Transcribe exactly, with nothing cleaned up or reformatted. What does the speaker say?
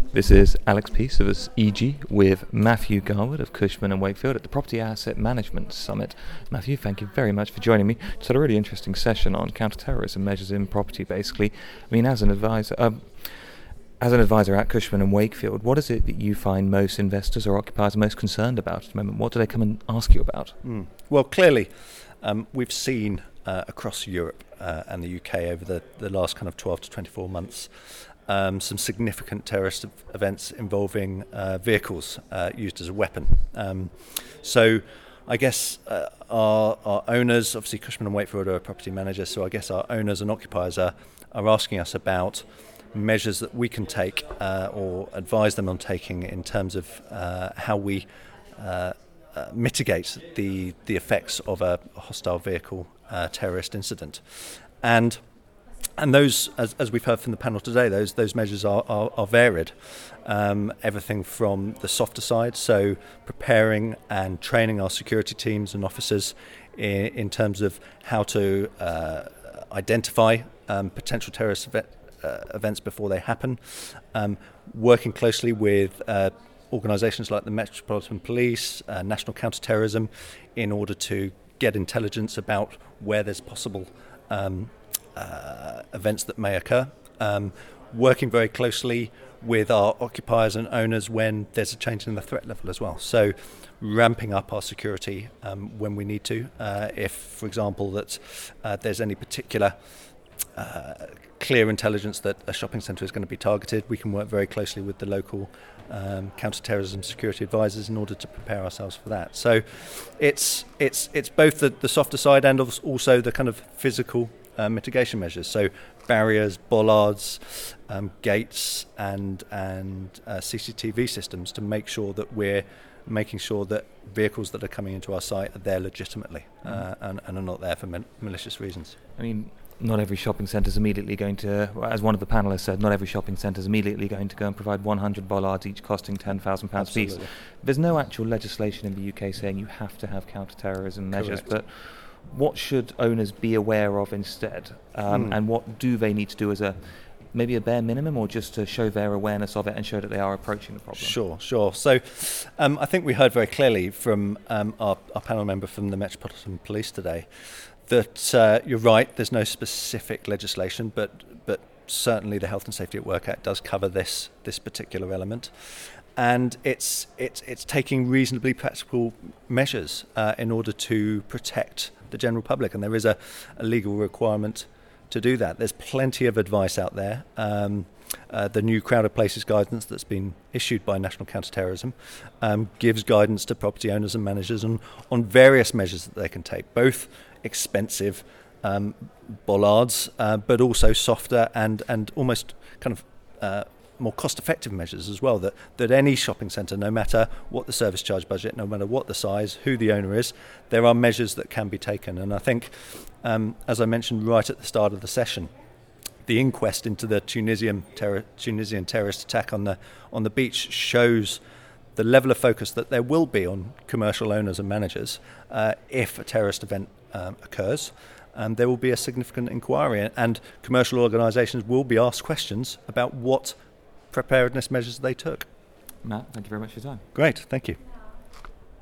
This is Alex Peace of us E G with Matthew Garwood of Cushman and Wakefield at the Property Asset Management Summit. Matthew, thank you very much for joining me. Just had a really interesting session on counter-terrorism measures in property, basically. I mean, as an advisor, um, as an advisor at Cushman and Wakefield, what is it that you find most investors or occupiers are most concerned about at the moment? What do they come and ask you about? Mm. Well, clearly, um, we've seen uh, across Europe uh, and the U K over the, the last kind of twelve to twenty-four months Um, some significant terrorist events involving uh, vehicles uh, used as a weapon. Um, so I guess uh, our, our owners, obviously Cushman and Wakefield are a property manager, so I guess our owners and occupiers are, are asking us about measures that we can take uh, or advise them on taking in terms of uh, how we uh, uh, mitigate the, the effects of a hostile vehicle uh, terrorist incident. And And those, as, as we've heard from the panel today, those those measures are, are, are varied. Um, everything from the softer side, so preparing and training our security teams and officers in, in terms of how to uh, identify um, potential terrorist event, uh, events before they happen, um, working closely with uh, organisations like the Metropolitan Police, uh, National Counter-Terrorism, in order to get intelligence about where there's possible um, Uh, events that may occur, um, working very closely with our occupiers and owners when there's a change in the threat level as well. So ramping up our security um, when we need to. Uh, if, for example, that uh, there's any particular uh, clear intelligence that a shopping centre is going to be targeted, we can work very closely with the local um, counter-terrorism security advisors in order to prepare ourselves for that. So it's it's it's both the, the softer side and also the kind of physical Uh, mitigation measures, so barriers, bollards, um, gates, and and uh, C C T V systems to make sure that we're making sure that vehicles that are coming into our site are there legitimately uh, and, and are not there for mal- malicious reasons. I mean, not every shopping centre is immediately going to, as one of the panellists said, not every shopping centre is immediately going to go and provide one hundred bollards, each costing ten thousand pounds a piece. There's no actual legislation in the U K saying you have to have counter-terrorism measures, Correct. but what should owners be aware of instead, um, mm. and what do they need to do as a maybe a bare minimum, or just to show their awareness of it and show that they are approaching the problem? Sure, sure. So um, I think we heard very clearly from um, our, our panel member from the Metropolitan Police today that uh, you're right, there's no specific legislation, but but certainly the Health and Safety at Work Act does cover this this particular element. And it's it's it's taking reasonably practical measures uh, in order to protect the general public, and there is a, a legal requirement to do that. There's plenty of advice out there. Um, uh, the new Crowded Places guidance that's been issued by National Counter-Terrorism um, gives guidance to property owners and managers on, on various measures that they can take, both expensive um, bollards, uh, but also softer and, and almost kind of uh, more cost-effective measures as well, that, that any shopping centre, no matter what the service charge budget, no matter what the size, who the owner is, there are measures that can be taken. And I think, um, as I mentioned right at the start of the session, the inquest into the Tunisian, terror, Tunisian terrorist attack on the on the beach shows the level of focus that there will be on commercial owners and managers uh, if a terrorist event um, occurs. Um, there will be a significant inquiry, and commercial organisations will be asked questions about what preparedness measures they took. Matt, thank you very much for your time. Great, thank you.